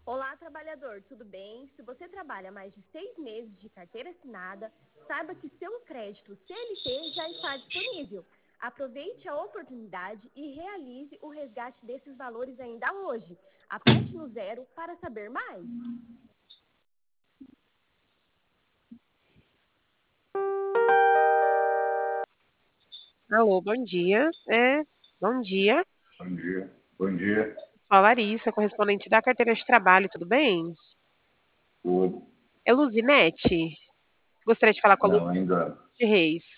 Olá, trabalhador, tudo bem? Se você trabalha mais de 6 meses de carteira assinada, saiba que seu crédito CLT já está disponível. Aproveite a oportunidade e realize o resgate desses valores ainda hoje. Aperte no zero para saber mais. Alô, bom dia. Bom dia. Bom dia. Bom dia. Sou a Larissa, correspondente da carteira de trabalho, tudo bem? Tudo. É Luzinete? Gostaria de falar com a Não, Luzinete ainda. Reis.